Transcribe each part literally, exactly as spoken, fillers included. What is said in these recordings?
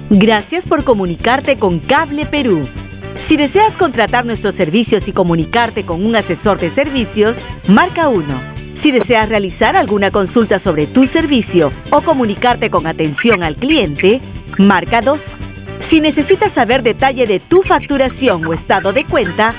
Gracias por comunicarte con Cable Perú. Si deseas contratar nuestros servicios y comunicarte con un asesor de servicios, marca uno. Si deseas realizar alguna consulta sobre tu servicio o comunicarte con atención al cliente, marca dos. Si necesitas saber detalle de tu facturación o estado de cuenta,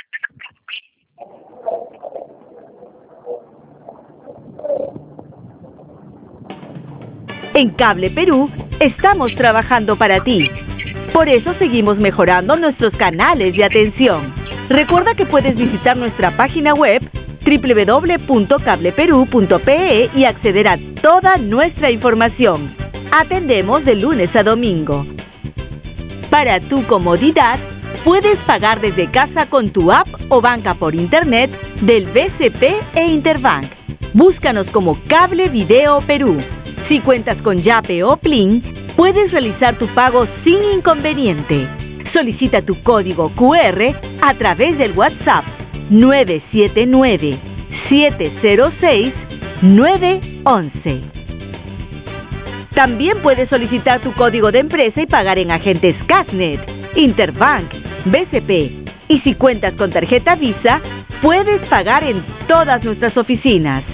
en Cable Perú estamos trabajando para ti. Por eso seguimos mejorando nuestros canales de atención. Recuerda que puedes visitar nuestra página web doble u doble u doble u punto cable perú punto pe e y acceder a toda nuestra información. Atendemos de lunes a domingo. Para tu comodidad, puedes pagar desde casa con tu app o banca por internet del B C P e Interbank. Búscanos como Cable Video Perú. Si cuentas con Yape o Plin, puedes realizar tu pago sin inconveniente. Solicita tu código cu erre a través del WhatsApp nueve siete nueve, siete cero seis, nueve uno uno. También puedes solicitar tu código de empresa y pagar en agentes Casnet, Interbank, B C P. Y si cuentas con tarjeta Visa, puedes pagar en todas nuestras oficinas.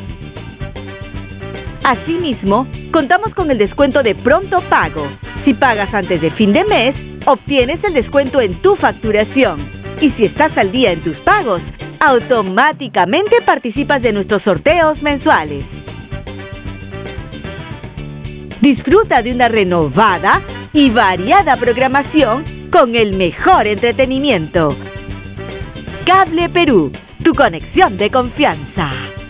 Asimismo, contamos con el descuento de pronto pago. Si pagas antes de fin de mes, obtienes el descuento en tu facturación. Y si estás al día en tus pagos, automáticamente participas de nuestros sorteos mensuales. Disfruta de una renovada y variada programación con el mejor entretenimiento. Cable Perú, tu conexión de confianza.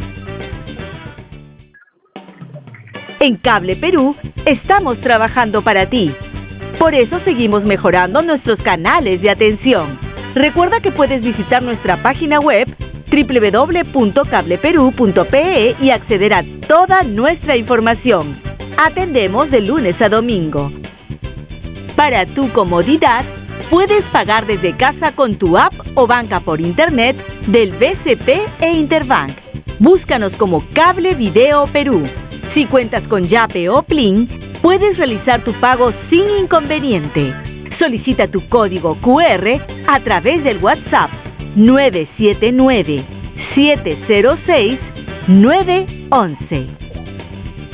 En Cable Perú estamos trabajando para ti. Por eso seguimos mejorando nuestros canales de atención. Recuerda que puedes visitar nuestra página web doble u doble u doble u punto cable perú punto pe e y acceder a toda nuestra información. Atendemos de lunes a domingo. Para tu comodidad, puedes pagar desde casa con tu app o banca por internet del B C P e Interbank. Búscanos como Cable Video Perú. Si cuentas con Yape o Plin, puedes realizar tu pago sin inconveniente. Solicita tu código cu erre a través del WhatsApp nueve siete nueve, siete cero seis, nueve uno uno.